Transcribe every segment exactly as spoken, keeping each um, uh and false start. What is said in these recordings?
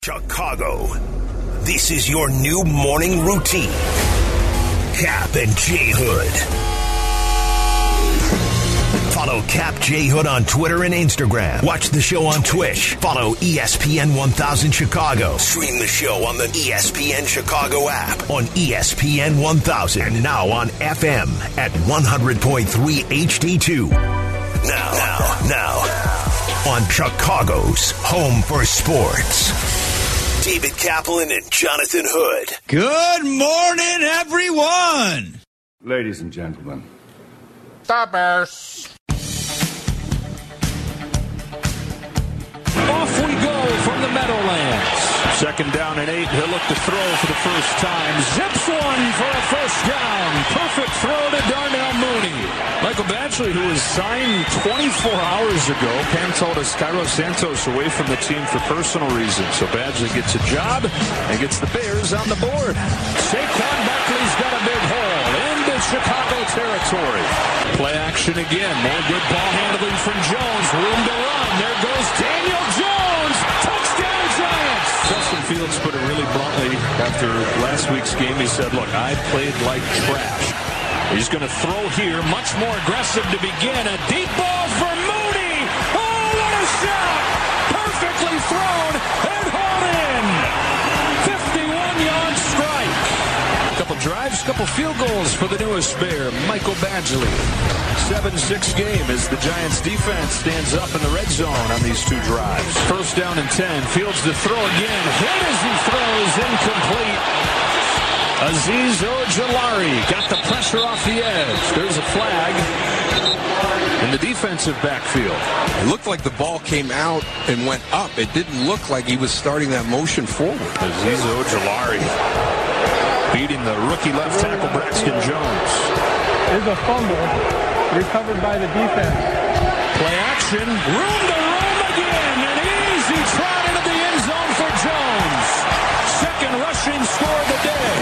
Chicago, this is your new morning routine. Cap and J Hood. Follow Cap J Hood on Twitter and Instagram. Watch the show on Twitch. Follow E S P N one thousand Chicago. Stream the show on the E S P N Chicago app, on E S P N one thousand, and now on F M at one hundred point three H D two. Now, now, now, on Chicago's home for sports, David Kaplan and Jonathan Hood. Good morning, everyone. Ladies and gentlemen, the Bears. Off we go from the Meadowlands. Second down and eight. He'll look to throw for the first time. Zips one for a first down. Perfect throw to Darnell Mooney. Michael Badgley, who was signed twenty-four hours ago. Pam told us Cairo Santos away from the team for personal reasons. So Badgley gets a job and gets the Bears on the board. Saquon Barkley's got a big hole into Chicago territory. Play action again. More good ball handling from Jones. Room to run. There goes Daniel Jones. Touchdown Giants. Justin Fields put it really bluntly after last week's game. He said, look, I played like trash. He's going to throw here. Much more aggressive to begin. A deep ball for Mooney. Oh, what a shot. Perfectly thrown and hauled in. fifty-one yard strike. Couple drives, couple field goals for the newest Bear, Michael Badgley. seven six game as the Giants defense stands up in the red zone on these two drives. First down and ten. Fields to throw again. Hit as he throws. Incomplete. Azeez Ojulari got the pressure off the edge. There's a flag in the defensive backfield. It looked like the ball came out and went up. It didn't look like he was starting that motion forward. Azeez Ojulari beating the rookie left tackle Braxton Jones. There's a fumble recovered by the defense. Play action. Room to roam again. An easy trot into the end zone for Jones. Second rushing score of the day.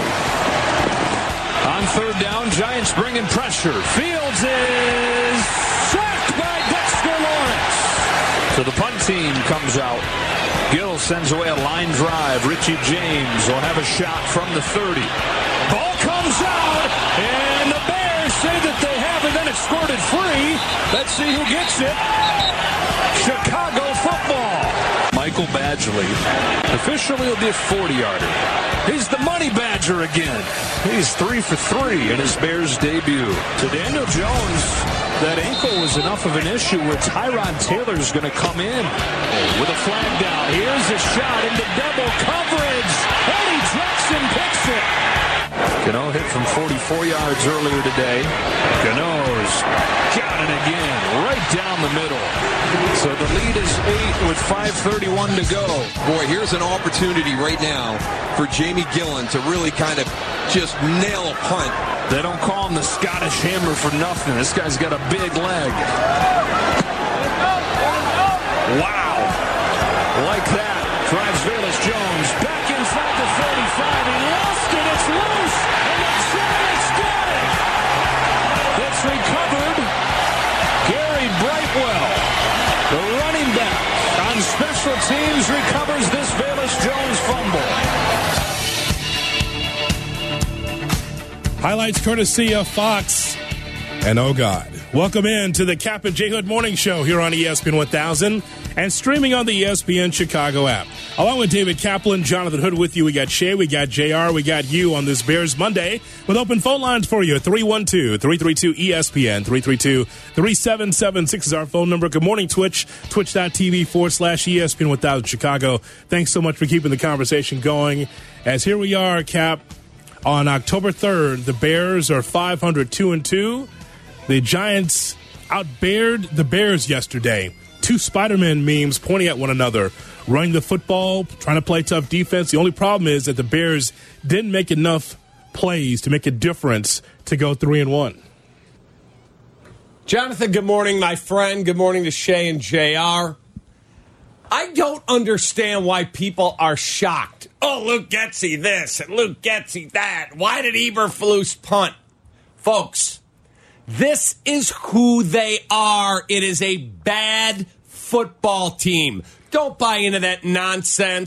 On third down, Giants bringing pressure. Fields is sacked by Dexter Lawrence. So the punt team comes out. Gill sends away a line drive. Richie James will have a shot from the thirty. Ball comes out, and the Bears say that they have it, then it's squirted free. Let's see who gets it. Chicago football. Michael Badgley officially will be a forty-yarder. He's the money badger again. He's three for three in his Bears debut. To Daniel Jones, that ankle was enough of an issue where Tyrod Taylor's going to come in with a flag down. Here's a shot into double coverage. Eddie Jackson picks it. Cano hit from forty-four yards earlier today. Cano's got it again, right down the middle. So the lead is eight with five thirty-one to go. Boy, here's an opportunity right now for Jamie Gillen to really kind of just nail a punt. They don't call him the Scottish Hammer for nothing. This guy's got a big leg. Wow. Like that. Drives Velus Jones back inside the thirty-five. He lost it. It's loose. And the Giants got it. It's recovered. Gary Brightwell, the running back on special teams, recovers this Velus Jones fumble. Highlights courtesy of Fox. And oh God. Welcome in to the Cap and J Hood Morning Show here on E S P N one thousand and streaming on the E S P N Chicago app. Along with David Kaplan, Jonathan Hood with you. We got Shay, we got J R, we got you on this Bears Monday with open phone lines for you. three one two, three three two, E S P N, three three two, three seven seven six is our phone number. Good morning, Twitch, twitch.tv forward slash ESPN one thousand Chicago. Thanks so much for keeping the conversation going. As here we are, Cap, on October third, the Bears are five hundred two and two. The Giants outbeared the Bears yesterday. Two Spider-Man memes pointing at one another, running the football, trying to play tough defense. The only problem is that the Bears didn't make enough plays to make a difference to go three and one. Jonathan, good morning, my friend. Good morning to Shay and J R. I don't understand why people are shocked. Oh, Luke Getsy this and Luke Getsy that. Why did Eberflus punt? Folks, this is who they are. It is a bad football team. Don't buy into that nonsense.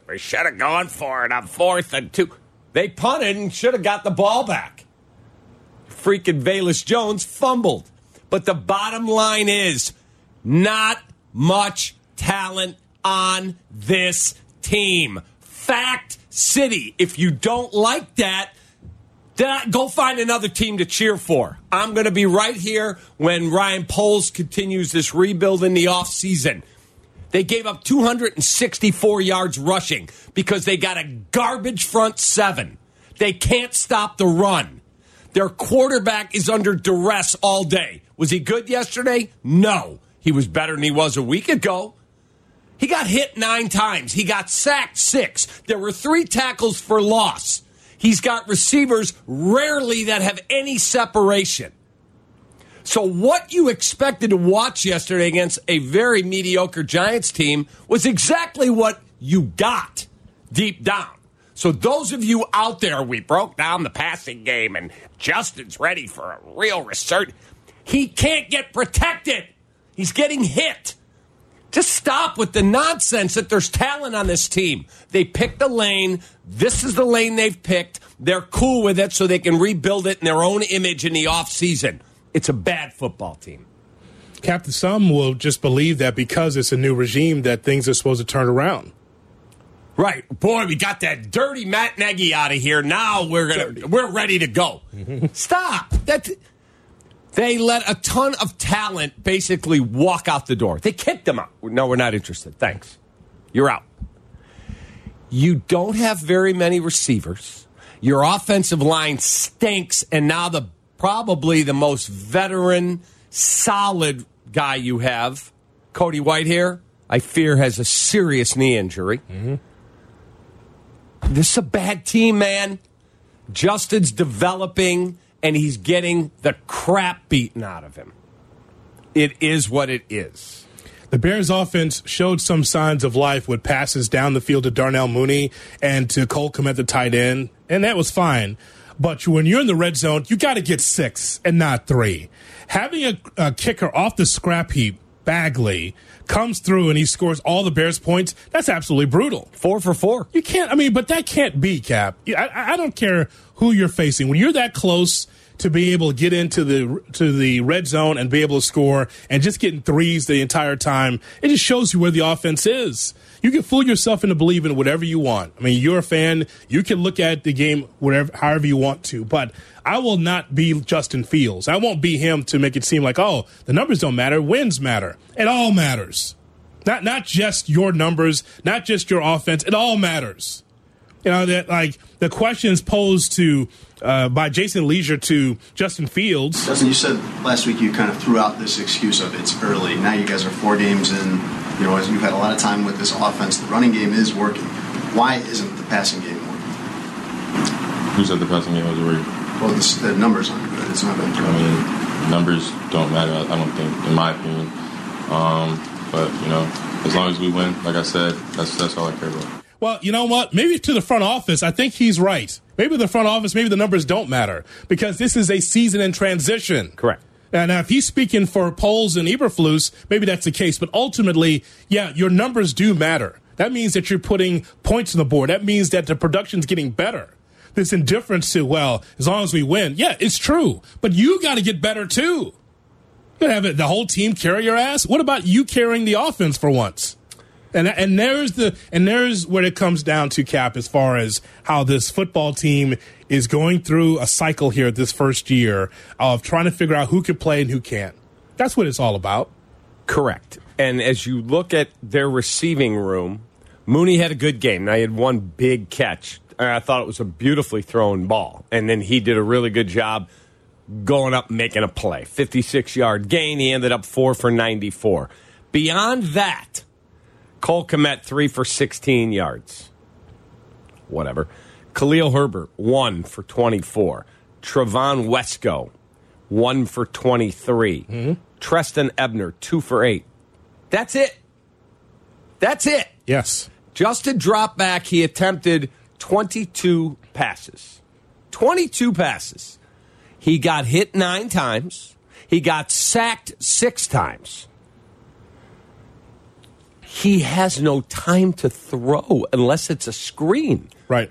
We should have gone for it on fourth and two. They punted and should have got the ball back. Freaking Velus Jones fumbled. But the bottom line is not much talent on this team. Fact City. If you don't like that, then go find another team to cheer for. I'm going to be right here when Ryan Poles continues this rebuild in the offseason. They gave up two hundred sixty-four yards rushing because they got a garbage front seven. They can't stop the run. Their quarterback is under duress all day. Was he good yesterday? No. He was better than he was a week ago. He got hit nine times. He got sacked six. There were three tackles for loss. He's got receivers rarely that have any separation. So what you expected to watch yesterday against a very mediocre Giants team was exactly what you got deep down. So those of you out there, we broke down the passing game and Justin's ready for a real resurgence. He can't get protected. He's getting hit. Just stop with the nonsense that there's talent on this team. They picked a lane. This is the lane they've picked. They're cool with it so they can rebuild it in their own image in the offseason. It's a bad football team. Captain, some will just believe that because it's a new regime that things are supposed to turn around. Right. Boy, we got that dirty Matt Nagy out of here. Now we're gonna we're ready to go. Mm-hmm. Stop. That they let a ton of talent basically walk out the door. They kicked them out. No, we're not interested. Thanks. You're out. You don't have very many receivers. Your offensive line stinks, and now the probably the most veteran, solid guy you have, Cody Whitehair, I fear has a serious knee injury. Mm-hmm. This is a bad team, man. Justin's developing, and he's getting the crap beaten out of him. It is what it is. The Bears offense showed some signs of life with passes down the field to Darnell Mooney and to Cole Kmet, the tight end, and that was fine. But when you're in the red zone, you got to get six and not three. Having a, a kicker off the scrap heap, Bagley, comes through and he scores all the Bears points, that's absolutely brutal. Four for four. You can't, I mean, but that can't be, Cap. I, I don't care who you're facing. When you're that close to be able to get into the to the red zone and be able to score and just getting threes the entire time, it just shows you where the offense is. You can fool yourself into believing whatever you want. I mean, you're a fan. You can look at the game whatever, however you want to. But I will not be Justin Fields. I won't be him to make it seem like, oh, the numbers don't matter. Wins matter. It all matters. Not not just your numbers, not just your offense. It all matters. You know, that like the questions posed to uh, by Jason Leisure to Justin Fields. Justin, you said last week you kind of threw out this excuse of it's early. Now you guys are four games in. You know, as you've had a lot of time with this offense, the running game is working. Why isn't the passing game working? Who said the passing game was working? Well, this, the numbers aren't good. It's not been good. I mean, numbers don't matter, I don't think, in my opinion. Um, but, you know, as long as we win, like I said, that's that's all I care about. Well, you know what? Maybe to the front office, I think he's right. Maybe the front office, maybe the numbers don't matter because this is a season in transition. Correct. And if he's speaking for Poles and Eberflus, maybe that's the case. But ultimately, yeah, your numbers do matter. That means that you're putting points on the board. That means that the production's getting better. This indifference to, well, as long as we win. Yeah, it's true. But you got to get better, too. You got to have it, the whole team carry your ass. What about you carrying the offense for once? And and there's the and there's what it comes down to, Cap, as far as how this football team is going through a cycle here this first year of trying to figure out who can play and who can't. That's what it's all about. Correct. And as you look at their receiving room, Mooney had a good game. Now, he had one big catch. I thought it was a beautifully thrown ball. And then he did a really good job going up and making a play. fifty-six-yard gain. He ended up four for ninety-four. Beyond that, Cole Kmet, three for sixteen yards. Whatever. Khalil Herbert, one for twenty-four. Trevon Wesco, one for twenty-three. Mm-hmm. Treston Ebner, two for eight. That's it. That's it. Yes. Justin dropped back. He attempted twenty-two passes. twenty-two passes. He got hit nine times. He got sacked six times. he has no time to throw unless it's a screen. Right.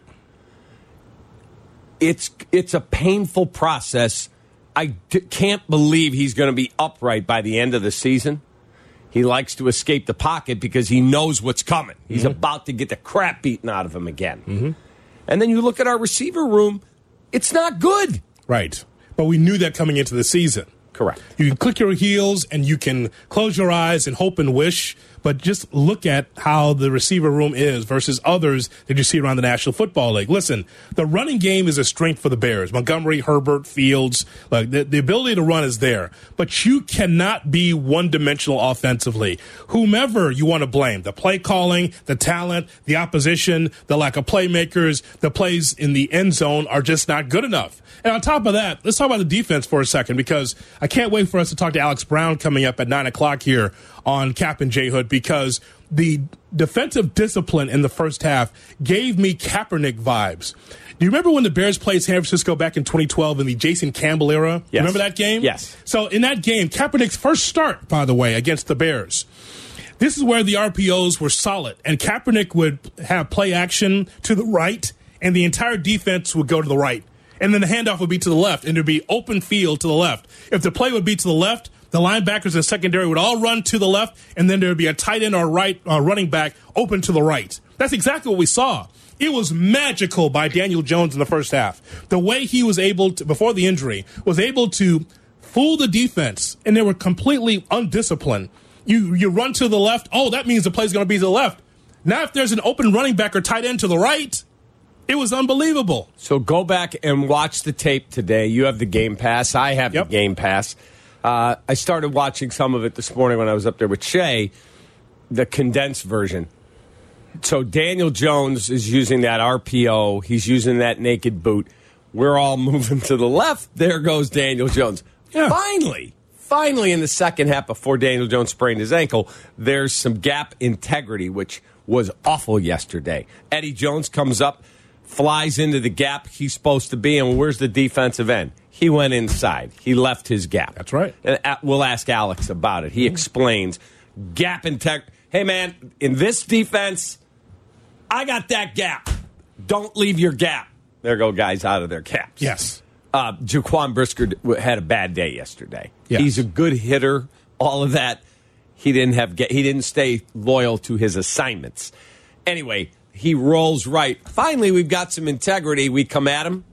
It's it's a painful process. I d- can't believe he's going to be upright by the end of the season. He likes to escape the pocket because he knows what's coming. He's mm-hmm. about to get the crap beaten out of him again. Mm-hmm. And then you look at our receiver room, it's not good. Right. But we knew that coming into the season. Correct. You can click your heels and you can close your eyes and hope and wish, but just look at how the receiver room is versus others that you see around the National Football League. Listen, the running game is a strength for the Bears. Montgomery, Herbert, Fields, like the, the ability to run is there, but you cannot be one-dimensional offensively. Whomever you want to blame, the play calling, the talent, the opposition, the lack of playmakers, the plays in the end zone are just not good enough. And on top of that, let's talk about the defense for a second, because I can't wait for us to talk to Alex Brown coming up at nine o'clock here on Cap and J Hood, because the defensive discipline in the first half gave me Kaepernick vibes. Do you remember when the Bears played San Francisco back in twenty twelve in the Jason Campbell era? Yes. Remember that game? Yes. So in that game, Kaepernick's first start, by the way, against the Bears, this is where the R P Os were solid, and Kaepernick would have play action to the right, and the entire defense would go to the right. And then the handoff would be to the left, and there'd be open field to the left. If the play would be to the left, the linebackers and secondary would all run to the left, and then there would be a tight end or right uh, running back open to the right. That's exactly what we saw. It was magical by Daniel Jones in the first half. The way he was able to, before the injury, was able to fool the defense, and they were completely undisciplined. You you run to the left, oh, that means the play's going to be to the left. Now if there's an open running back or tight end to the right, it was unbelievable. So go back and watch the tape today. You have the Game Pass. I have yep. the Game Pass. Uh, I started watching some of it this morning when I was up there with Shay, the condensed version. So Daniel Jones is using that R P O. He's using that naked boot. We're all moving to the left. There goes Daniel Jones. Yeah. Finally, finally in the second half before Daniel Jones sprained his ankle, there's some gap integrity, which was awful yesterday. Eddie Jones comes up, flies into the gap he's supposed to be, and where's the defensive end? He went inside. He left his gap. That's right. And we'll ask Alex about it. He explains gap integrity. Hey, man, in this defense, I got that gap. Don't leave your gap. There go guys out of their gaps. Yes. Uh, Jaquan Brisker had a bad day yesterday. Yes. He's a good hitter, all of that. He didn't have. He didn't stay loyal to his assignments. Anyway, he rolls right. Finally, we've got some integrity. We come at him.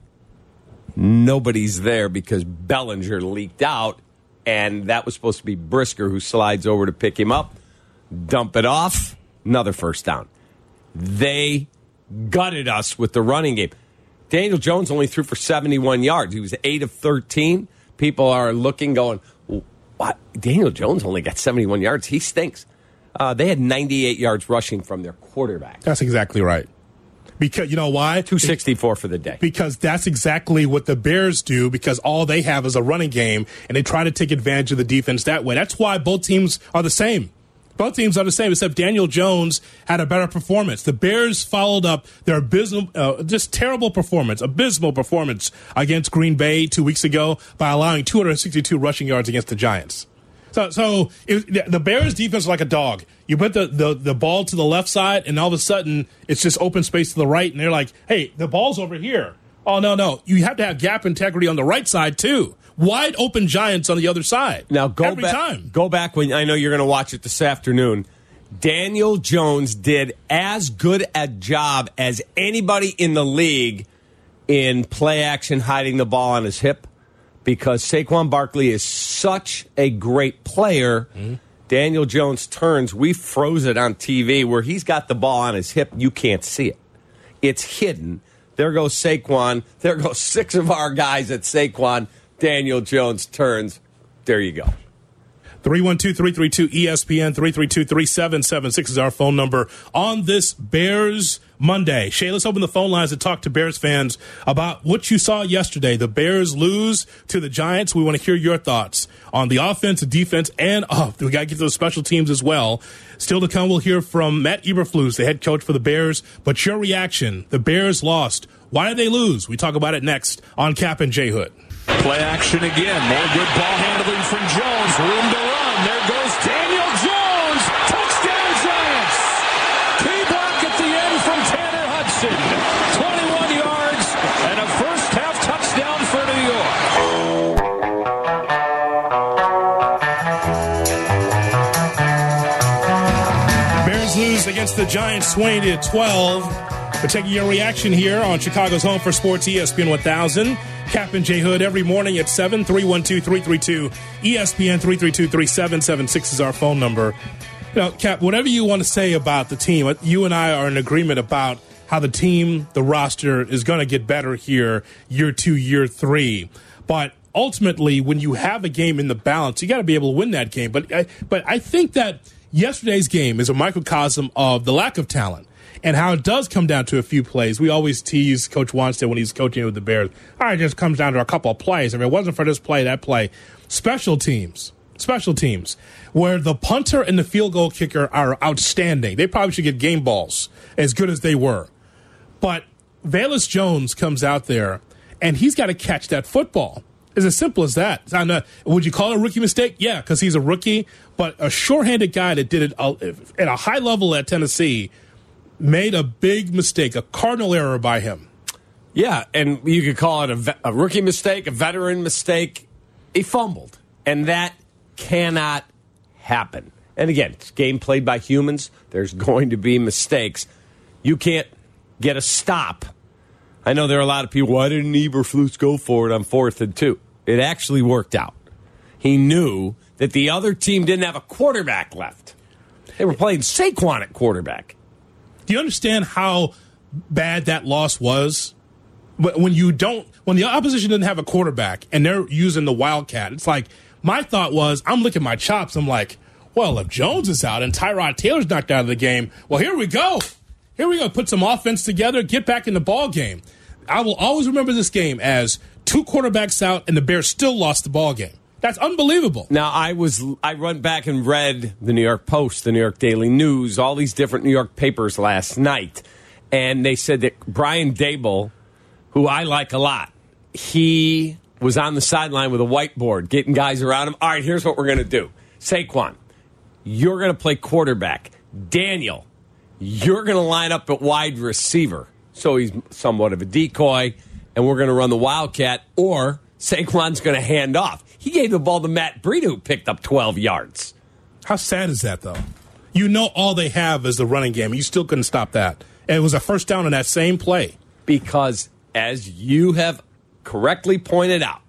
Nobody's there because Bellinger leaked out, and that was supposed to be Brisker, who slides over to pick him up, dump it off, another first down. They gutted us with the running game. Daniel Jones only threw for seventy-one yards. He was eight of thirteen. People are looking, going, what? Daniel Jones only got seventy-one yards. He stinks. Uh, they had ninety-eight yards rushing from their quarterback. That's exactly right. Because you know why? two sixty-four for the day. Because that's exactly what the Bears do, because all they have is a running game, and they try to take advantage of the defense that way. That's why both teams are the same. Both teams are the same, except Daniel Jones had a better performance. The Bears followed up their abysmal, uh, just terrible performance, abysmal performance against Green Bay two weeks ago by allowing two hundred sixty-two rushing yards against the Giants. So, so it, the Bears' defense is like a dog. You put the, the, the ball to the left side, and all of a sudden, it's just open space to the right, and they're like, hey, the ball's over here. Oh, no, no. You have to have gap integrity on the right side, too. Wide open Giants on the other side. Now, go every back, time. Go back when I know you're going to watch it this afternoon. Daniel Jones did as good a job as anybody in the league in play action hiding the ball on his hip, because Saquon Barkley is such a great player. Mm-hmm. Daniel Jones turns. We froze it on T V where he's got the ball on his hip. You can't see it. It's hidden. There goes Saquon. There goes six of our guys at Saquon. Daniel Jones turns. There you go. three one two, three three two, E S P N, three three two, three seven seven six is our phone number on this Bears Monday. Shay, let's open the phone lines to talk to Bears fans about what you saw yesterday. The Bears lose to the Giants. We want to hear your thoughts on the offense, the defense, and oh, we got to get to those special teams as well. Still to come, we'll hear from Matt Eberflus, the head coach for the Bears. But your reaction, the Bears lost. Why did they lose? We talk about it next on Cap and J Hood. Play action again. More good ball handling from Jones. Room to run. There goes Daniel Jones. Touchdown Giants. Mason. twenty-one yards and a first-half touchdown for New York. Bears lose against the Giants twenty to twelve. We're taking your reaction here on Chicago's Home for Sports, E S P N one thousand. Cap and J Hood every morning at seven. three one two, three three two, E S P N. three three two, three seven seven six is our phone number. You know, Cap, whatever you want to say about the team, you and I are in agreement about how the team, the roster, is going to get better here year two, year three. But ultimately, when you have a game in the balance, you got to be able to win that game. But I, but I think that yesterday's game is a microcosm of the lack of talent. And how it does come down to a few plays. We always tease Coach Wanstead when he's coaching with the Bears. All right, it just comes down to a couple of plays. If it wasn't for this play, that play. Special teams. Special teams. Where the punter and the field goal kicker are outstanding. They probably should get game balls as good as they were. But Velus Jones comes out there, and he's got to catch that football. It's as simple as that. It's not, would you call it a rookie mistake? Yeah, because he's a rookie. But a shorthanded guy that did it at a high level at Tennessee made a big mistake, a cardinal error by him. Yeah, and you could call it a, ve- a rookie mistake, a veteran mistake. He fumbled, and that cannot happen. And again, it's a game played by humans. There's going to be mistakes. You can't get a stop. I know there are a lot of people, why didn't Eberflus go for it on fourth and two? It actually worked out. He knew that the other team didn't have a quarterback left. They were playing Saquon at quarterback. Do you understand how bad that loss was? When you don't, when the opposition doesn't have a quarterback and they're using the Wildcat, it's like, my thought was, I'm licking my chops. I'm like, well, if Jones is out and Tyrod Taylor's knocked out of the game, well, here we go. Here we go. Put some offense together, get back in the ball game. I will always remember this game as two quarterbacks out and the Bears still lost the ball game. That's unbelievable. Now, I was I went back and read the New York Post, the New York Daily News, all these different New York papers last night, and they said that Brian Daboll, who I like a lot, he was on the sideline with a whiteboard, getting guys around him. All right, here's what we're going to do. Saquon, you're going to play quarterback. Daniel, you're going to line up at wide receiver. So he's somewhat of a decoy, and we're going to run the Wildcat, or Saquon's going to hand off. He gave the ball to Matt Breida, who picked up twelve yards. How sad is that, though? You know all they have is the running game. You still couldn't stop that. And it was a first down in that same play. Because, as you have correctly pointed out,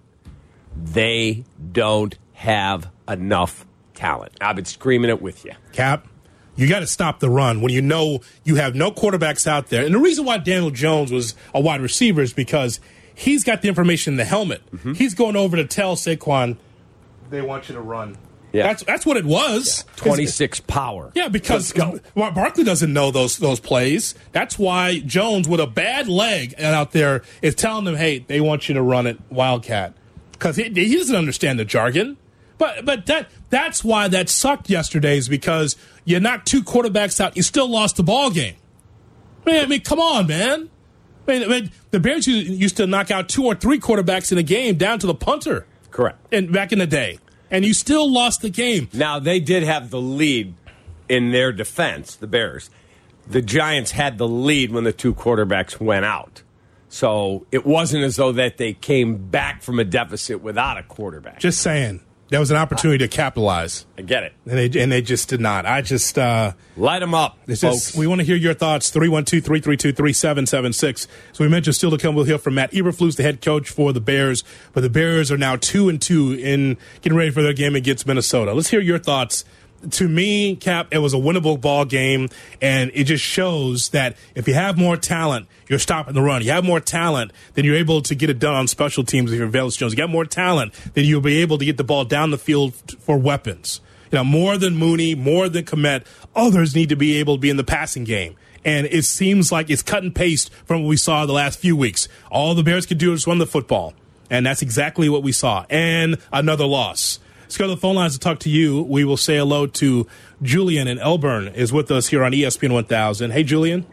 they don't have enough talent. I've been screaming it with you. Cap, you got to stop the run when you know you have no quarterbacks out there. And the reason why Daniel Jones was a wide receiver is because he's got the information in the helmet. Mm-hmm. He's going over to tell Saquon, they want you to run. Yeah. That's that's what it was. Yeah. twenty-six power. Yeah, because Barkley doesn't know those those plays. That's why Jones, with a bad leg out there, is telling them, hey, they want you to run it Wildcat. Because he, he doesn't understand the jargon. But but that that's why that sucked yesterday, is because you knocked two quarterbacks out. You still lost the ball game. Man, I mean, come on, man. I mean, I mean, the Bears used to knock out two or three quarterbacks in a game down to the punter. Correct. And back in the day. And you still lost the game. Now, they did have the lead in their defense, the Bears. The Giants had the lead when the two quarterbacks went out. So it wasn't as though that they came back from a deficit without a quarterback. Just saying. That was an opportunity to capitalize. I get it. And they and they just did not. I just... Uh, Light them up, folks. just, we want to hear your thoughts. three one two, three three two, three seven seven six. So we mentioned still to come, we'll hear from Matt Eberflus, the head coach for the Bears. But the Bears are now two and two in getting ready for their game against Minnesota. Let's hear your thoughts. To me, Cap, it was a winnable ball game, and it just shows that if you have more talent, you're stopping the run. You have more talent, then you're able to get it done on special teams if you're Velus Jones. You got more talent, then you'll be able to get the ball down the field for weapons. You know, more than Mooney, more than Kmet, others need to be able to be in the passing game. And it seems like it's cut and paste from what we saw the last few weeks. All the Bears could do is run the football, and that's exactly what we saw. And another loss. Let's go to the phone lines to talk to you. We will say hello to Julian in Elburn is with us here on E S P N one thousand. Hey, Julian.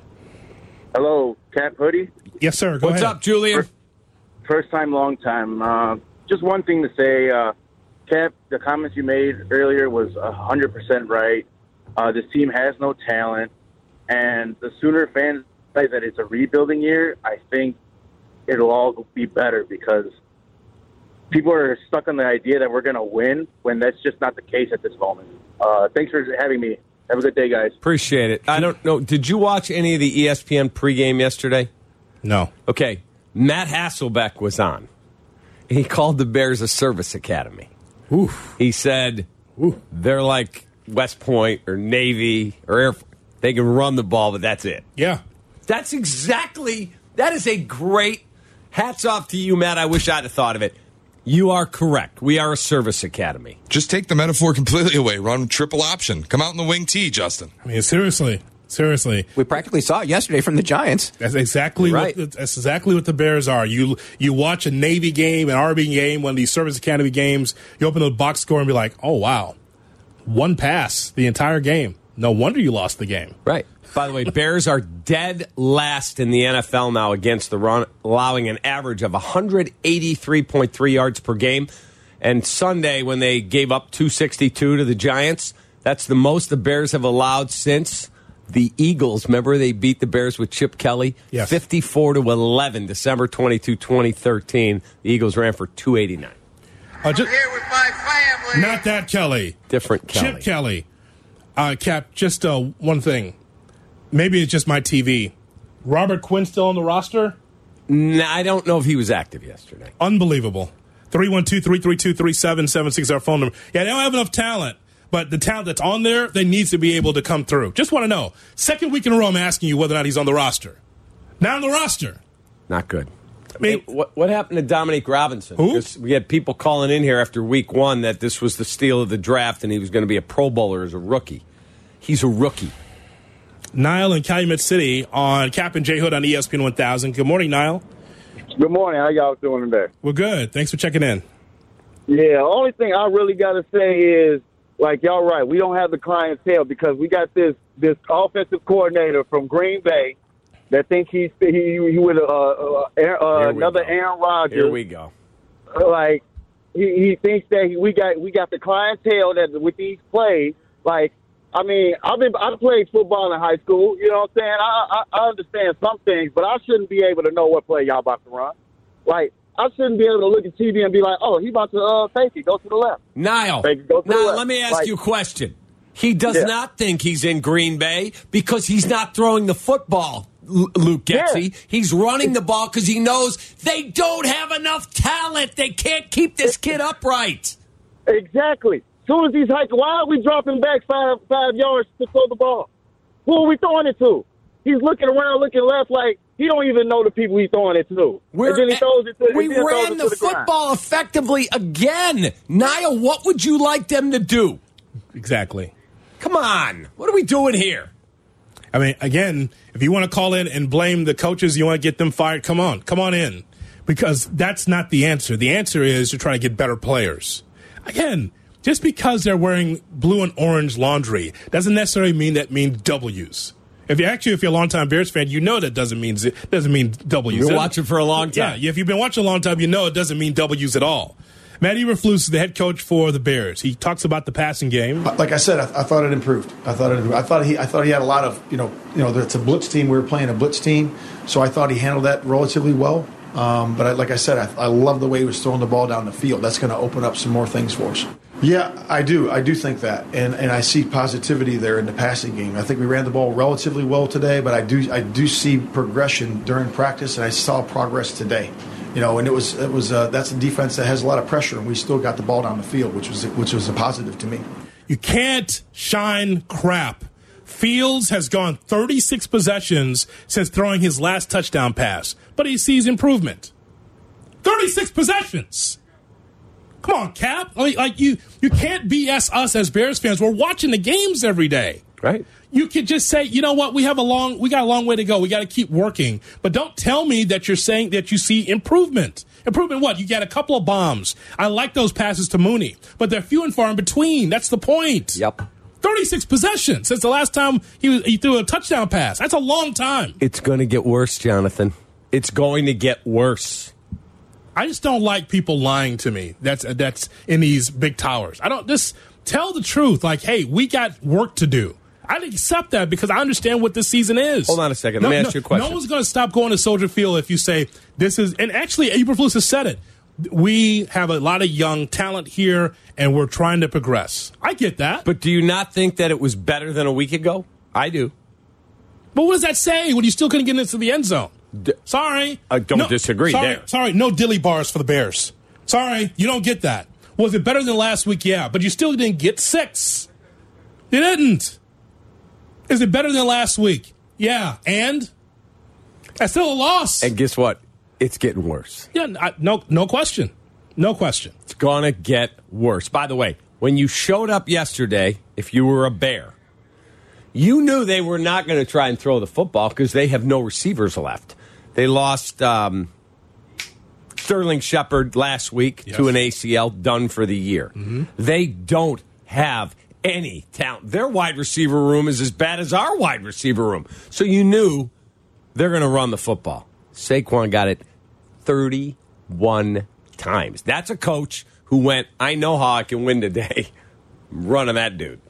Hello, Cap Hoodie. Yes, sir. Go What's ahead. up, Julian? First, first time, long time. Uh, just one thing to say, uh, Cap, the comments you made earlier was one hundred percent right. Uh, this team has no talent, and the Sooner fans realize that it's a rebuilding year, I think it'll all be better because people are stuck on the idea that we're going to win when that's just not the case at this moment. Uh, thanks for having me. Have a good day, guys. Appreciate it. I don't know. Did you watch any of the E S P N pregame yesterday? No. Okay. Matt Hasselbeck was on. He called the Bears a service academy. Oof. He said Oof. They're like West Point or Navy or Air Force. They can run the ball, but that's it. Yeah. That's exactly, that is a great, hats off to you, Matt. I wish I'd have thought of it. You are correct. We are a service academy. Just take the metaphor completely away. Run triple option. Come out in the wing T, Justin. I mean, seriously. Seriously. We practically saw it yesterday from the Giants. That's exactly right. what the, that's exactly what the Bears are. You you watch a Navy game, an Army game, one of these Service Academy games, you open the box score and be like, oh, wow, one pass the entire game. No wonder you lost the game. Right. By the way, Bears are dead last in the N F L now against the run, allowing an average of one eighty-three point three yards per game. And Sunday, when they gave up two sixty-two to the Giants, that's the most the Bears have allowed since the Eagles. Remember, they beat the Bears with Chip Kelly? Yes. fifty-four to eleven, December twenty-second, twenty thirteen. The Eagles ran for two eighty-nine. Uh, just, here with my family. Not that Kelly. Different Kelly. Chip Kelly. Uh, Cap, just uh, one thing. Maybe it's just my T V. Robert Quinn still on the roster? Nah, I don't know if he was active yesterday. Unbelievable. three one two, three three two, three seven seven six is our phone number. Yeah, they don't have enough talent, but the talent that's on there, they needs to be able to come through. Just want to know. Second week in a row, I'm asking you whether or not he's on the roster. Not on the roster. Not good. I mean, hey, what, what happened to Dominique Robinson? Who? Because we had people calling in here after week one that this was the steal of the draft and he was going to be a Pro Bowler as a rookie. He's a rookie. Niall in Calumet City on Cap and J Hood on E S P N one thousand. Good morning, Niall. Good morning. How y'all doing today? We're good. Thanks for checking in. Yeah, the only thing I really got to say is, like, y'all right, we don't have the clientele because we got this this offensive coordinator from Green Bay that thinks he's he, he with uh, uh, uh, another go. Aaron Rodgers. Here we go. Like, he, he thinks that he, we got we got the clientele that with these plays, like. I mean, I've been I played football in high school. You know what I'm saying? I, I I understand some things, but I shouldn't be able to know what play y'all about to run. Like, I shouldn't be able to look at T V and be like, "Oh, he about to uh, fake it, go to the left." Niall, Fake it, go to Niall, the left. let me ask like, you a question. He does yeah. not think he's in Green Bay because he's not throwing the football. L- Luke Getsy. Yeah. He's running the ball because he knows they don't have enough talent. They can't keep this kid upright. Exactly. As soon as he's hiking, why are we dropping back five five yards to throw the ball? Who are we throwing it to? He's looking around, looking left, like he don't even know the people he's throwing it to. We're, and then he throws it to, we ran ran the, the football ground. effectively again. Niall, what would you like them to do? Exactly. Come on. What are we doing here? I mean, again, if you want to call in and blame the coaches, you want to get them fired, come on. Come on in. Because that's not the answer. The answer is to try to get better players. Again, just because they're wearing blue and orange laundry doesn't necessarily mean that means W's. If you actually, if you're a longtime Bears fan, you know that doesn't mean doesn't mean W's. You've been watching for a long time. Yeah, if you've been watching a long time, you know it doesn't mean W's at all. Matt Eberflus is the head coach for the Bears. He talks about the passing game. Like I said, I, I thought it improved. I thought it. Improved. I thought he. I thought he had a lot of. You know. You know. It's a blitz team. We were playing a blitz team, so I thought he handled that relatively well. Um, but I, like I said, I, I love the way he was throwing the ball down the field. That's going to open up some more things for us. Yeah, I do. I do think that, and and I see positivity there in the passing game. I think we ran the ball relatively well today, but I do I do see progression during practice, and I saw progress today. You know, and it was it was uh, that's a defense that has a lot of pressure, and we still got the ball down the field, which was which was a positive to me. You can't shine crap. Fields has gone thirty-six possessions since throwing his last touchdown pass, but he sees improvement. thirty-six possessions. Come on, Cap. Like, like you, you can't B S us as Bears fans. We're watching the games every day. Right. You could just say, you know what, we have a long, we got a long way to go. We got to keep working. But don't tell me that you're saying that you see improvement. Improvement what? You got a couple of bombs. I like those passes to Mooney, but they're few and far in between. That's the point. Yep. thirty-six possessions since the last time he was, he threw a touchdown pass. That's a long time. It's going to get worse, Jonathan. It's going to get worse. I just don't like people lying to me. That's that's in these big towers. I don't just tell the truth. Like, hey, we got work to do. I'd accept that because I understand what this season is. Hold on a second. Let no, me ask no, you a question. No one's going to stop going to Soldier Field if you say this is – and actually, Eberflus has said it. We have a lot of young talent here, and we're trying to progress. I get that. But do you not think that it was better than a week ago? I do. But what does that say when you still couldn't get into the end zone? D- sorry. I don't no, disagree sorry, there. Sorry, no dilly bars for the Bears. Sorry, you don't get that. Was it better than last week? Yeah, but you still didn't get six. You didn't. Is it better than last week? Yeah, and? That's still a loss. And guess what? It's getting worse. Yeah, I, no, no question. No question. It's going to get worse. By the way, when you showed up yesterday, if you were a Bear, you knew they were not going to try and throw the football because they have no receivers left. They lost um, Sterling Shepard last week yes. to an A C L, done for the year. Mm-hmm. They don't have any talent. Their wide receiver room is as bad as our wide receiver room. So you knew they're going to run the football. Saquon got it thirty-one times. That's a coach who went, I know how I can win today. I'm running that dude.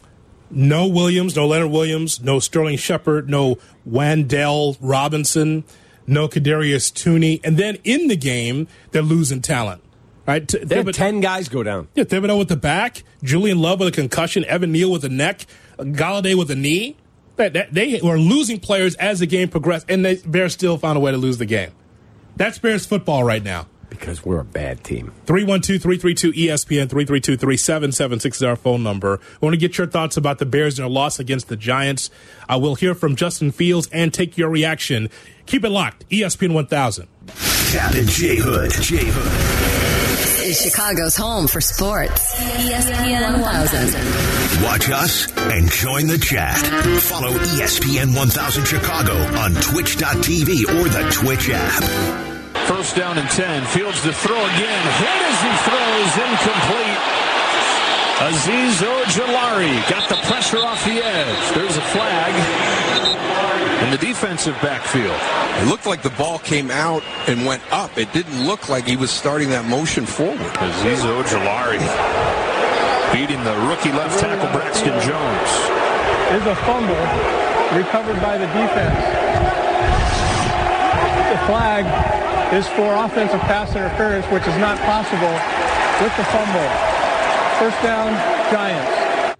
No Williams, no Leonard Williams, no Sterling Shepard, no Wandale Robinson, no Kadarius Toney. And then in the game, they're losing talent. Right? They had Thibodeau, ten guys go down. Yeah, Thibodeau with the back, Julian Love with a concussion, Evan Neal with a neck, Galladay with a knee. They were losing players as the game progressed, and the Bears still found a way to lose the game. That's Bears football right now. Because we're a bad team. three one two, three three two, E S P N, three three two, three seven seven six is our phone number. I want to get your thoughts about the Bears and their loss against the Giants. I will hear from Justin Fields and take your reaction. Keep it locked. E S P N one thousand. Captain J Hood. J Hood. Is Chicago's home for sports. E S P N one thousand. Watch us and join the chat. Follow E S P N one thousand Chicago on twitch dot t v or the Twitch app. First down and ten. Fields to throw again. Hit as he throws. Incomplete. Azeez Ojulari got the pressure off the edge. There's a flag in the defensive backfield. It looked like the ball came out and went up. It didn't look like he was starting that motion forward. Azeez Ojulari beating the rookie left tackle Braxton Jones. Is a fumble recovered by the defense. The flag is for offensive pass interference, which is not possible with the fumble. First down, Giants.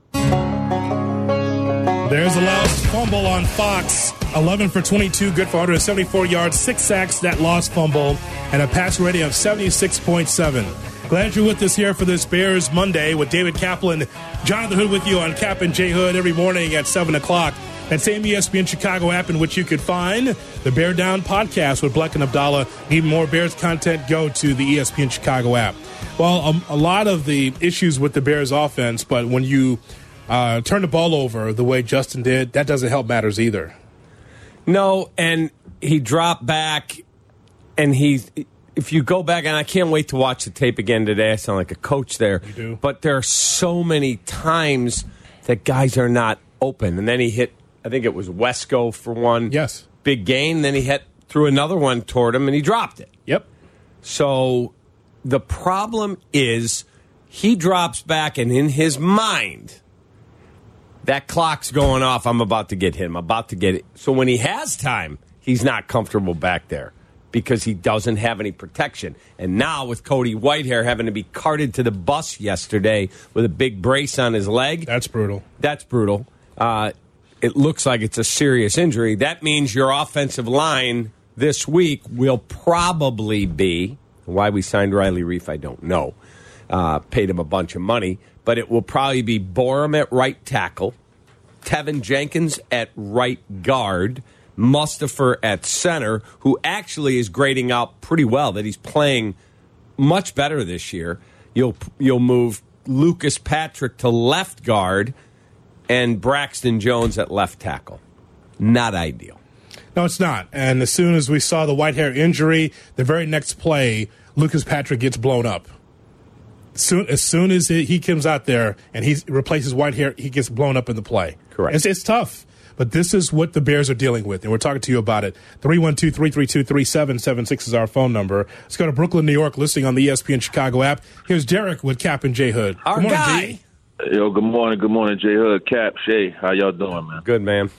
There's a lost fumble on Fox. eleven for twenty-two, good for one hundred seventy-four yards, six sacks, that lost fumble, and a pass rating of seventy-six point seven. Glad you're with us here for this Bears Monday with David Kaplan, Jonathan Hood with you on Cap and J Hood every morning at seven o'clock. That same E S P N Chicago app in which you could find the Bear Down podcast with Bleck and Abdallah. Need more Bears content? Go to the E S P N Chicago app. Well, um, a lot of the issues with the Bears offense, but when you uh, turn the ball over the way Justin did, that doesn't help matters either. No, and he dropped back, and he, if you go back, and I can't wait to watch the tape again today. I sound like a coach there. You do. But there are so many times that guys are not open, and then he hit, I think it was Wesco for one. Yes. Big gain. Then he hit threw another one toward him, and he dropped it. Yep. So the problem is he drops back, and in his mind, that clock's going off. I'm about to get hit. I'm about to get it. So when he has time, he's not comfortable back there because he doesn't have any protection. And now with Cody Whitehair having to be carted to the bus yesterday with a big brace on his leg. That's brutal. That's brutal. Uh, it looks like it's a serious injury. That means your offensive line this week will probably be, why we signed Riley Reif, I don't know. Uh, paid him a bunch of money. But it will probably be Borum at right tackle, Tevin Jenkins at right guard, Mustipher at center, who actually is grading out pretty well, that he's playing much better this year. You'll you'll move Lucas Patrick to left guard and Braxton Jones at left tackle. Not ideal. No, it's not. And as soon as we saw the Whitehair injury, the very next play, Lucas Patrick gets blown up. Soon, as soon as he comes out there and he replaces Whitehair, he gets blown up in the play. Correct. It's, it's tough, but this is what the Bears are dealing with, and we're talking to you about it. three one two, three three two, three seven seven six is our phone number. Let's go to Brooklyn, New York, listening on the E S P N Chicago app. Here's Derek with Cap and J Hood. Our Good morning, guy. D. Yo, good morning. Good morning, J Hood, Cap, Shay. How y'all doing, man? Good, man.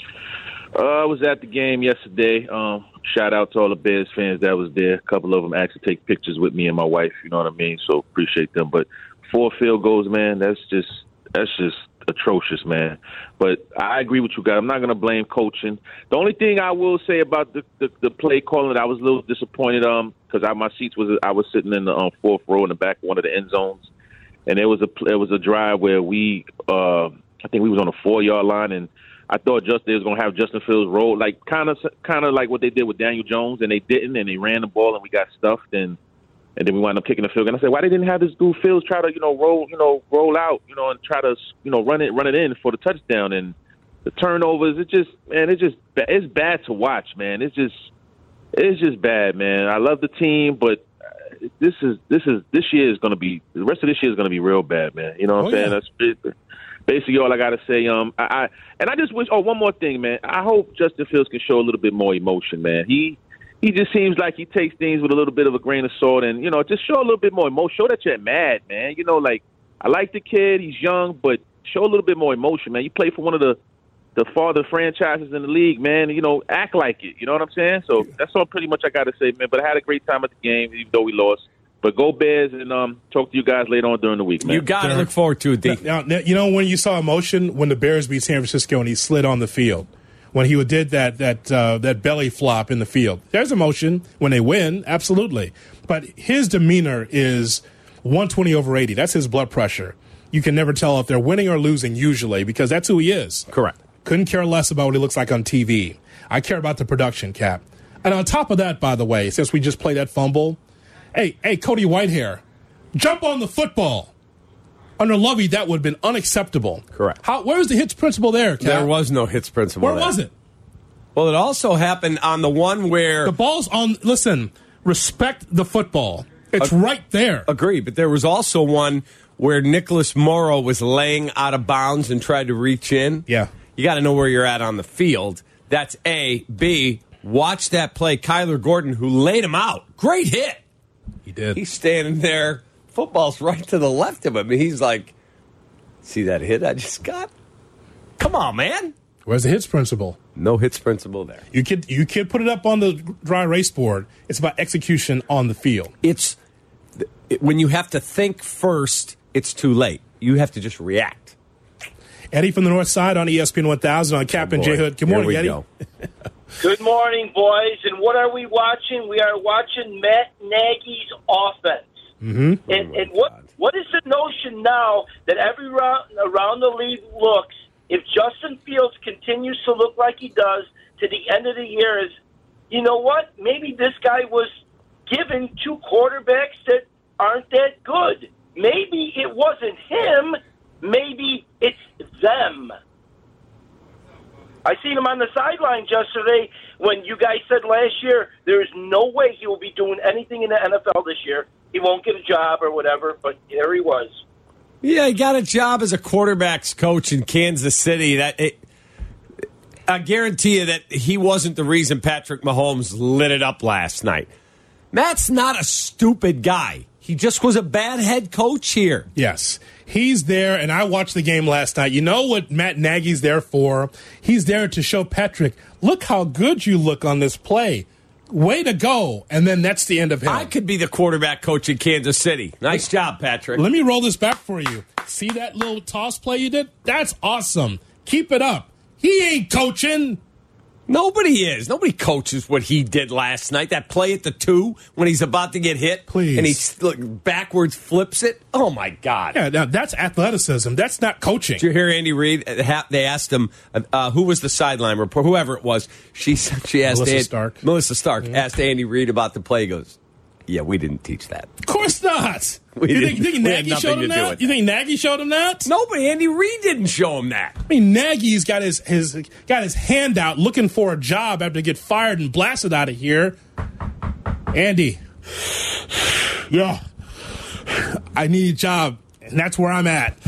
Uh, I was at the game yesterday. Um, shout out to all the Bears fans that was there. A couple of them actually take pictures with me and my wife. You know what I mean? So appreciate them. But four field goals, man, that's just that's just atrocious, man. But I agree with you guys. I'm not going to blame coaching. The only thing I will say about the, the, the play calling, I was a little disappointed um because my seats was I was sitting in the um, fourth row in the back of one of the end zones, and there was a there was a drive where we uh, I think we was on a four yard line, and I thought just they was going to have Justin Fields roll like kind of kind of like what they did with Daniel Jones, and they didn't, and they ran the ball and we got stuffed and. And then we wound up kicking the field goal. And I said, why they didn't have this dude Fields try to, you know, roll, you know, roll out, you know, and try to, you know, run it, run it in for the touchdown. And the turnovers, it just, man, it's just, it's bad to watch, man. It's just, it's just bad, man. I love the team, but this is, this is, this year is going to be, the rest of this year is going to be real bad, man. You know what oh, I'm saying? Yeah. That's basically all I got to say. Um, I, I, and I just wish. Oh, one more thing, man. I hope Justin Fields can show a little bit more emotion, man. He. He just seems like he takes things with a little bit of a grain of salt and, you know, just show a little bit more emotion. Show that you're mad, man. You know, like, I like the kid. He's young, but show a little bit more emotion, man. You play for one of the, the farther franchises in the league, man. You know, act like it. You know what I'm saying? So that's all pretty much I got to say, man. But I had a great time at the game, even though we lost. But go Bears, and um, talk to you guys later on during the week, man. You got to look forward to it, D. Now, now, you know, when you saw emotion, when the Bears beat San Francisco and he slid on the field, when he did that that uh, that belly flop in the field. There's emotion when they win, absolutely. But his demeanor is one twenty over eighty. That's his blood pressure. You can never tell if they're winning or losing usually because that's who he is. Correct. Couldn't care less about what he looks like on T V. I care about the production, Cap. And on top of that, by the way, since we just played that fumble, hey, hey, Cody Whitehair, jump on the football. Under Lovey, that would have been unacceptable. Correct. How, where was the hits principle there, Cap? There was no hits principle Where there. was it? Well, it also happened on the one where... The ball's on... Listen, respect the football. It's uh, right there. Agree, but there was also one where Nicholas Morrow was laying out of bounds and tried to reach in. Yeah. You got to know where you're at on the field. That's A. B, watch that play. Kyler Gordon, who laid him out. Great hit. He did. He's standing there. Football's right to the left of him. He's like, see that hit I just got? Come on, man. Where's the hits principle? No hits principle there. You could you could put it up on the dry erase board. It's about execution on the field. It's it, when you have to think first, it's too late. You have to just react. Eddie from the North Side on E S P N one thousand on Cap oh and J Hood. Good morning, Eddie. Go. Good morning, boys. And what are we watching? We are watching Matt Nagy's offense. Mm-hmm. And, and what what is the notion now that every round around the league looks, if Justin Fields continues to look like he does to the end of the year, is, you know what, maybe this guy was given two quarterbacks that aren't that good. Maybe it wasn't him. Maybe it's them. I seen him on the sidelines yesterday when you guys said last year there is no way he will be doing anything in the N F L this year. He won't get a job or whatever, but there he was. Yeah, he got a job as a quarterback's coach in Kansas City. That it, I guarantee you that he wasn't the reason Patrick Mahomes lit it up last night. Matt's not a stupid guy. He just was a bad head coach here. Yes, he's there, and I watched the game last night. You know what Matt Nagy's there for? He's there to show Patrick, look how good you look on this play. Way to go. And then that's the end of him. I could be the quarterback coach in Kansas City. Nice job, Patrick. Let me roll this back for you. See that little toss play you did? That's awesome. Keep it up. He ain't coaching. Nobody is. Nobody coaches what he did last night. That play at the two when he's about to get hit. Please. And he look, backwards flips it. Oh, my God. Yeah, now that's athleticism. That's not coaching. Did you hear Andy Reid? They asked him, uh, who was the sideline reporter, whoever it was. She she asked Melissa Andy, Stark. Melissa Stark Mm-hmm. asked Andy Reid about the play. He goes, yeah, we didn't teach that. Of course not. We you think, you think we had Nagy nothing showed him to do that? with You that. think Nagy showed him that? Nobody. Andy Reid didn't show him that. I mean, Nagy's got his, his got his hand out looking for a job after he get fired and blasted out of here. Andy, yeah, I need a job, and that's where I'm at.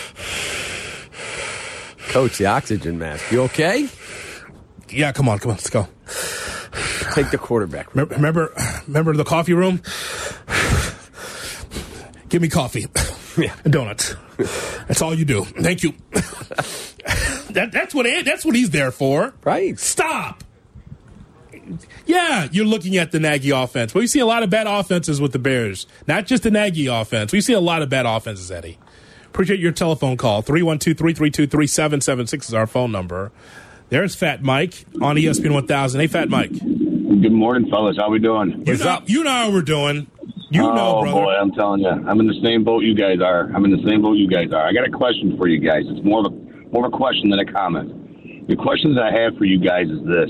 Coach, the oxygen mask. You okay? Yeah, come on, come on, let's go. Take the quarterback. Remember, remember, remember the coffee room? Give me coffee. Yeah. And donuts. That's all you do. Thank you. that, that's what that's what he's there for. Right. Stop. Yeah, you're looking at the Nagy offense. Well, you see a lot of bad offenses with the Bears. Not just the Nagy offense. We see a lot of bad offenses, Eddie. Appreciate your telephone call. three one two, three three two, three seven seven six is our phone number. There's Fat Mike on E S P N one thousand. Hey, Fat Mike. Good morning, fellas. How we doing? You know, you know how we're doing. You oh, know, brother. boy, I'm telling you. I'm in the same boat you guys are. I'm in the same boat you guys are. I got a question for you guys. It's more of a, more of a question than a comment. The question that I have for you guys is this.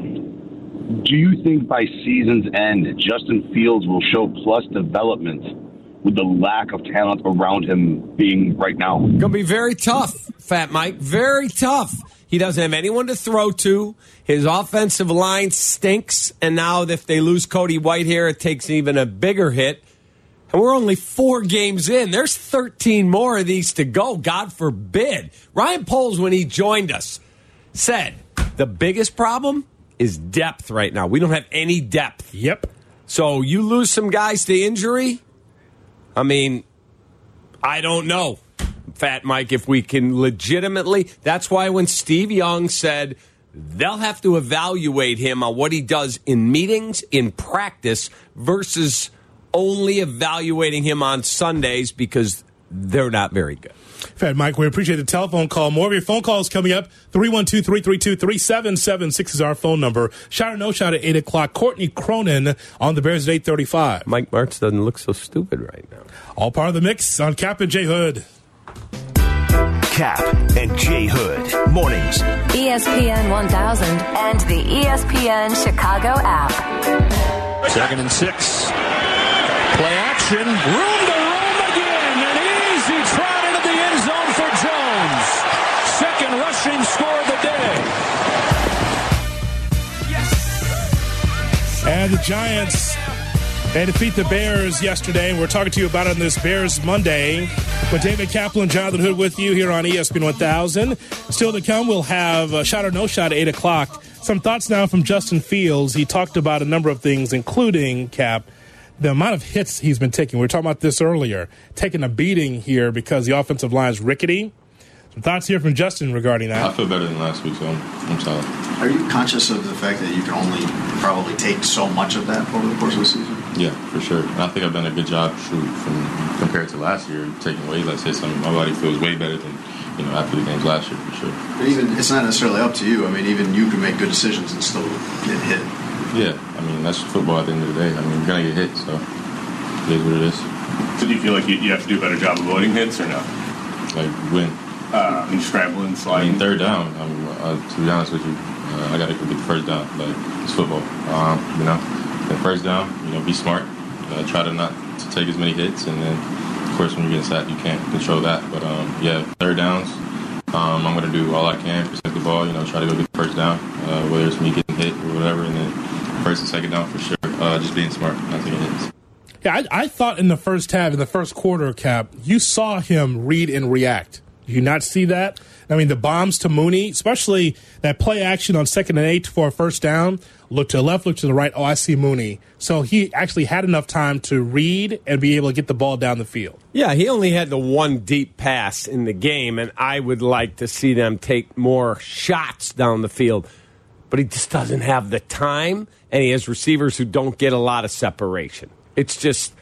Do you think by season's end, Justin Fields will show plus development with the lack of talent around him being right now? Going to be very tough, Fat Mike. Very tough. He doesn't have anyone to throw to. His offensive line stinks. And now if they lose Cody Whitehair, it takes even a bigger hit. And we're only four games in. There's thirteen more of these to go. God forbid. Ryan Poles, when he joined us, said the biggest problem is depth right now. We don't have any depth. Yep. So you lose some guys to injury. I mean, I don't know, Fat Mike, if we can legitimately. That's why when Steve Young said they'll have to evaluate him on what he does in meetings, in practice, versus only evaluating him on Sundays because they're not very good. Fat Mike, we appreciate the telephone call. More of your phone calls coming up. three one two, three three two, three seven seven six is our phone number. Shot or no shot at eight o'clock. Courtney Cronin on the Bears at eight thirty-five. Mike Martz doesn't look so stupid right now. All part of the mix on Cap and J Hood. Cap and J Hood. Mornings. E S P N one thousand and the E S P N Chicago app. Second and six. Play action. Room to roam again. An easy trot into the end zone for Jones. Second rushing score of the day. Yes. And the Giants, they defeat the Bears yesterday. We're talking to you about it on this Bears Monday with David Kaplan, Jonathan Hood with you here on E S P N one thousand. Still to come, we'll have a shot or no shot at eight o'clock. Some thoughts now from Justin Fields. He talked about a number of things, including, Cap, the amount of hits he's been taking. We were talking about this earlier. Taking a beating here because the offensive line is rickety. Some thoughts here from Justin regarding that. I feel better than last week, so I'm, I'm solid. Are you conscious of the fact that you can only probably take so much of that over the course of the season? Yeah, for sure. And I think I've done a good job, shoot, from compared to last year, taking way less hits. I mean, my body feels way better than, you know, after the games last year, for sure. But even it's not necessarily up to you. I mean, even you can make good decisions and still get hit. Yeah, I mean, that's football at the end of the day. I mean, you're going to get hit, so it is what it is. So do you feel like you, you have to do a better job of avoiding hits or no? Like, when? Uh, and scrambling, sliding. I mean, third down. I mean, uh, to be honest with you, uh, I got to go get the first down. Like, it's football. Um, you know, the first down, you know, be smart. Uh, try to not to take as many hits. And then, of course, when you get sacked, you can't control that. But, um, yeah, third downs, um, I'm going to do all I can, protect the ball, you know, try to go get the first down, uh, whether it's me getting hit or whatever. And then first and second down for sure. Uh, just being smart, not taking hits. Yeah, I, I thought in the first half, in the first quarter, Cap, you saw him read and react. Do you not see that? I mean, the bombs to Mooney, especially that play action on second and eight for a first down, look to the left, look to the right, oh, I see Mooney. So he actually had enough time to read and be able to get the ball down the field. Yeah, he only had the one deep pass in the game, and I would like to see them take more shots down the field. But he just doesn't have the time, and he has receivers who don't get a lot of separation. It's just...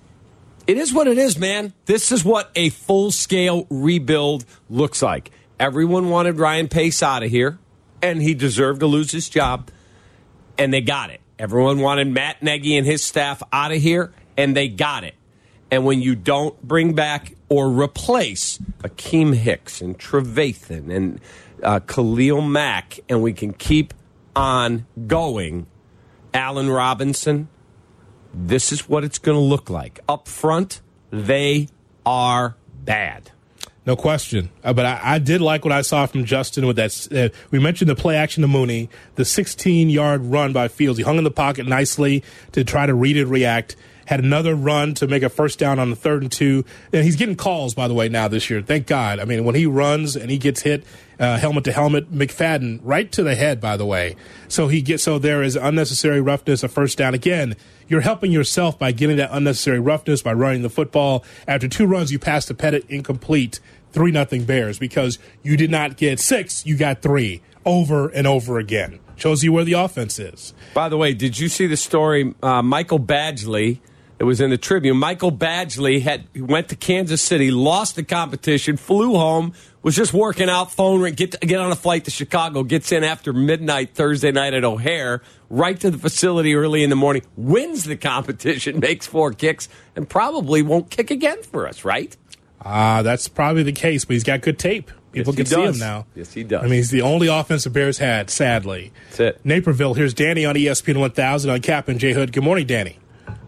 It is what it is, man. This is what a full-scale rebuild looks like. Everyone wanted Ryan Pace out of here, and he deserved to lose his job, and they got it. Everyone wanted Matt Nagy and his staff out of here, and they got it. And when you don't bring back or replace Akeem Hicks and Trevathan and uh, Khalil Mack, and we can keep on going, Allen Robinson, this is what it's going to look like. Up front, they are bad. No question. Uh, but I, I did like what I saw from Justin with that. Uh, we mentioned the play action to Mooney, the sixteen-yard run by Fields. He hung in the pocket nicely to try to read and react. had another run to make a first down on the third and two. And he's getting calls, by the way, now this year. Thank God. I mean, when he runs and he gets hit uh, helmet to helmet, McFadden right to the head, by the way. So he gets so there is unnecessary roughness, a first down. Again, you're helping yourself by getting that unnecessary roughness by running the football. After two runs, you pass to Pettit incomplete, three nothing Bears, because you did not get six, you got three over and over again. Shows you where the offense is. By the way, did you see the story? Uh, Michael Badgley, it was in the Tribune. Michael Badgley had went to Kansas City, lost the competition, flew home, was just working out, phone ring, get get on a flight to Chicago, gets in after midnight Thursday night at O'Hare, right to the facility early in the morning, wins the competition, makes four kicks, and probably won't kick again for us, right? Ah, uh, that's probably the case, but he's got good tape. People yes, can see does. him now. Yes, he does. I mean, he's the only offensive Bears had, sadly. That's it. Naperville, here's Danny on E S P N one thousand on Cap and J Hood. Good morning, Danny.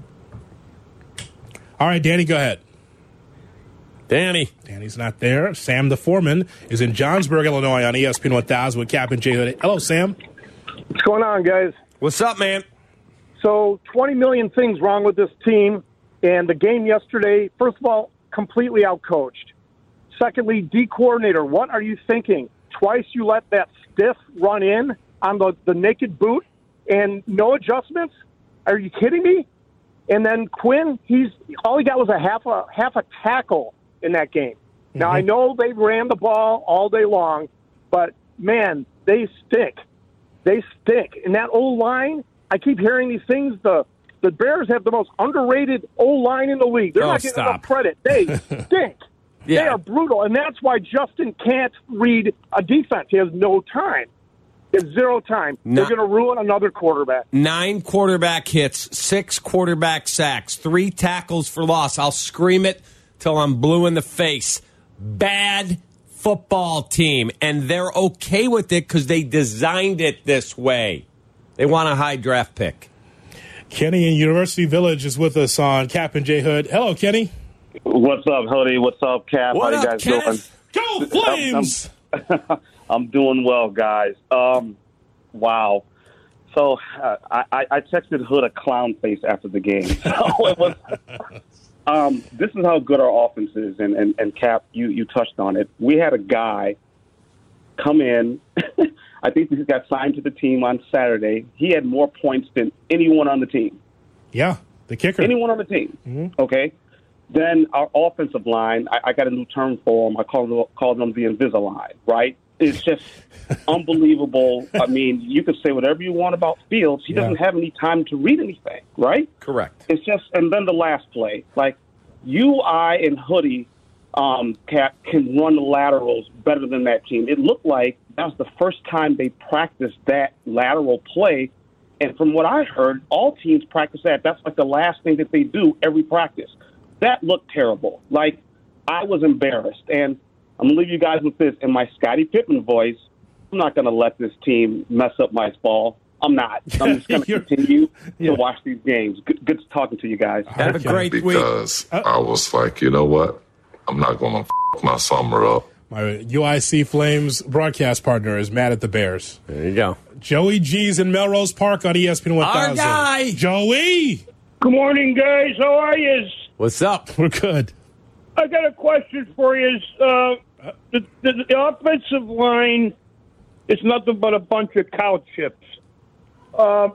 All right, Danny, go ahead. Danny. Danny's not there. Sam the foreman is in Johnsburg, Illinois on E S P N one thousand with Cap and J Hood. Hello, Sam. What's going on, guys? What's up, man? So, twenty million things wrong with this team, and the game yesterday, first of all, completely outcoached. Secondly, D coordinator, what are you thinking? Twice you let that stiff run in on the, the naked boot and no adjustments? Are you kidding me? And then Quinn, he's all he got was a half a half a tackle in that game. Mm-hmm. Now I know they ran the ball all day long, but man, they stink. They stink. And that O-line, I keep hearing these things. The the Bears have the most underrated O-line in the league. They're oh, not getting stop. enough credit. They stink. Yeah. They are brutal, and that's why Justin can't read a defense. He has no time. He has zero time. Not, They're going to ruin another quarterback. Nine quarterback hits, six quarterback sacks, three tackles for loss. I'll scream it till I'm blue in the face. Bad football team, and they're okay with it because they designed it this way. They want a high draft pick. Kenny in University Village is with us on Cap and J Hood. Hello, Kenny. What's up, Hoodie? What's up, Cap? What How you up, guys Kenneth? doing? Go Flames! I'm, I'm, I'm doing well, guys. Um, wow. So uh, I, I texted Hood a clown face after the game. So it was. Um, this is how good our offense is, and, and, and Cap, you, you touched on it. We had a guy come in. I think he got signed to the team on Saturday. He had more points than anyone on the team. Yeah, the kicker. Anyone on the team. Mm-hmm. Okay. Then our offensive line, I, I got a new term for them. I call them, call them the Invisalign, right? It's just unbelievable. I mean, you can say whatever you want about Fields. He Yeah. doesn't have any time to read anything, right? Correct. It's just, and then the last play, like you, I, and Hoodie um, Cap can run the laterals better than that team. It looked like that was the first time they practiced that lateral play. And from what I heard, all teams practice that. That's like the last thing that they do every practice. That looked terrible. Like, I was embarrassed. And I'm going to leave you guys with this in my Scottie Pippen voice. I'm not going to let this team mess up my ball. I'm not. I'm just going to continue yeah. to watch these games. Good, good talking to you guys. Have a great week. Because I was like, you know what? I'm not going to f*** my summer up. My U I C Flames broadcast partner is mad at the Bears. There you go. Joey G's in Melrose Park on E S P N one thousand. Our guy. Joey! Good morning, guys. How are you? What's up? We're good. I got a question for you. Uh, the, the, the offensive line is nothing but a bunch of cow chips. Uh,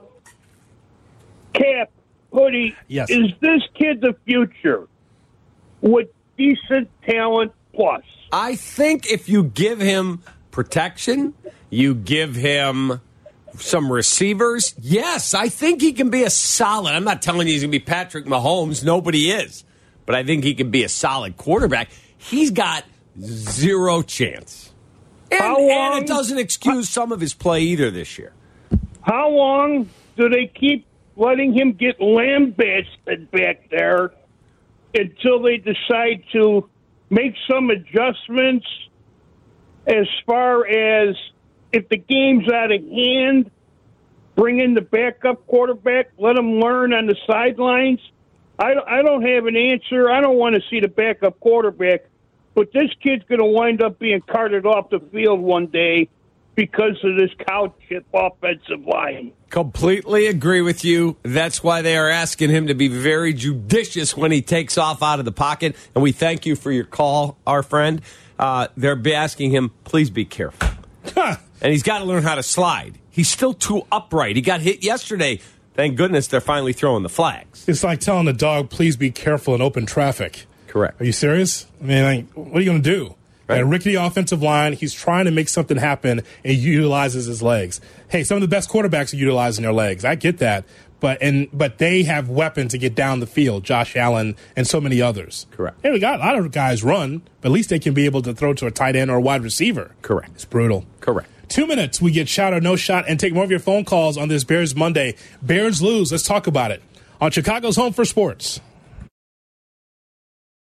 Cap, Hoodie, yes. Is this kid the future with decent talent plus? I think if you give him protection, you give him some receivers, yes, I think he can be a solid. I'm not telling you he's going to be Patrick Mahomes. Nobody is. But I think he can be a solid quarterback. He's got zero chance. And, and it doesn't excuse some of his play either this year. How long do they keep letting him get lambasted back there until they decide to make some adjustments as far as if the game's out of hand, bring in the backup quarterback, let him learn on the sidelines? I, I don't have an answer. I don't want to see the backup quarterback, but this kid's going to wind up being carted off the field one day, because of this cow chip offensive line. Completely agree with you. That's why they are asking him to be very judicious when he takes off out of the pocket. And we thank you for your call, our friend. Uh, they're asking him, please be careful. And he's got to learn how to slide. He's still too upright. He got hit yesterday. Thank goodness they're finally throwing the flags. It's like telling a dog, please be careful in open traffic. Correct. Are you serious? I mean, like, what are you going to do? Right. A rickety offensive line. He's trying to make something happen, and he utilizes his legs. Hey, some of the best quarterbacks are utilizing their legs. I get that. But and but they have weapons to get down the field, Josh Allen and so many others. Correct. Hey, we got a lot of guys run, but at least they can be able to throw to a tight end or a wide receiver. Correct. It's brutal. Correct. Two minutes, we get shot or no shot, and take more of your phone calls on this Bears Monday. Bears lose. Let's talk about it on Chicago's Home for Sports.